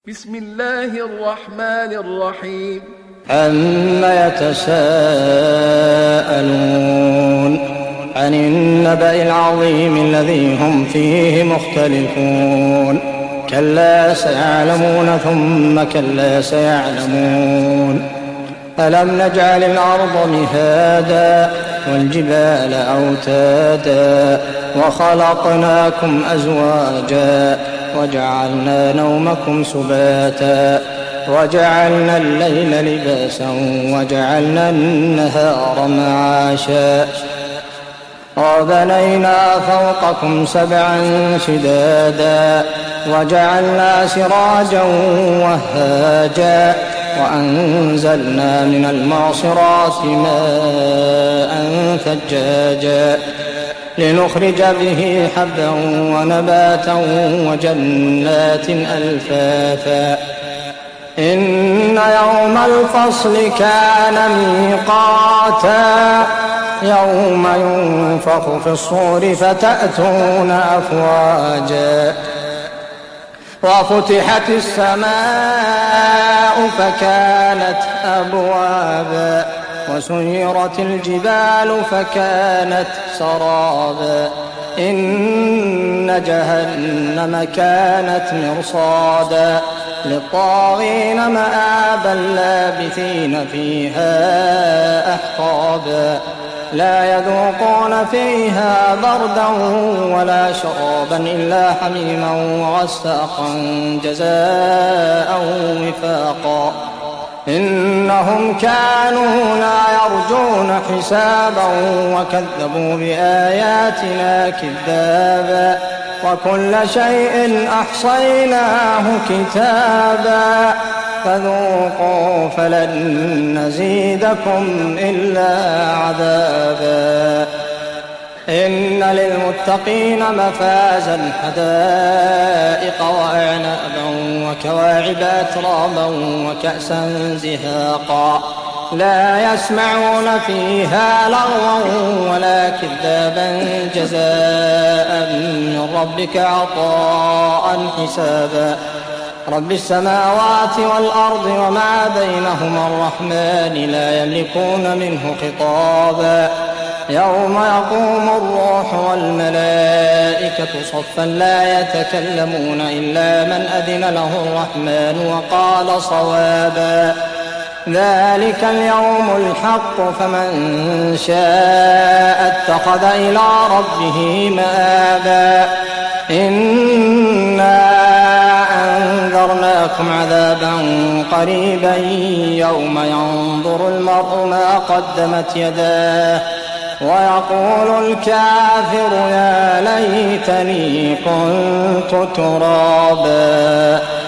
بسم الله الرحمن الرحيم. عما يتساءلون عن النبأ العظيم الذي هم فيه مختلفون كلا سيعلمون ثم كلا سيعلمون ألم نجعل الأرض مهادا والجبال أوتادا وخلقناكم أزواجا وجعلنا نومكم سباتا وجعلنا الليل لباسا وجعلنا النهار معاشا وبنينا فوقكم سبعا شدادا وجعلنا سراجا وهاجا وأنزلنا من المعصرات ماء ثجاجا لنخرج به حبا ونباتا وجنات ألفافا إن يوم الفصل كان ميقاتا يوم ينفخ في الصور فتأتون أفواجا وفتحت السماء فكانت أبوابا وسيرت الجبال فكانت سرابا إن جهنم كانت مرصادا للطاغين مآبا لابثين فيها أحقابا لا يذوقون فيها بردا ولا شرابا إلا حميما وغساقا جزاء وفاقا إنهم كانوا لا يرجون حسابا وكذبوا بآياتنا كذابا وكل شيء أحصيناه كتابا فذوقوا فلن نزيدكم إلا عذابا إن للمتقين مفازا حدائق وأعنابا وكواعب أترابا وكأسا زهاقا لا يسمعون فيها لغوا ولا كذابا جزاء من ربك عطاء حسابا رب السماوات والأرض وما بينهما الرحمن لا يملكون منه خطابا يوم يقوم الروح والملائكة صفا لا يتكلمون إلا من أذن له الرحمن وقال صوابا ذلك اليوم الحق فمن شاء اتخذ إلى ربه مآبا إنا أنذرناكم عذابا قريبا يوم ينظر المرء ما قدمت يداه ويقول الكافر يا ليتني كنت ترابا.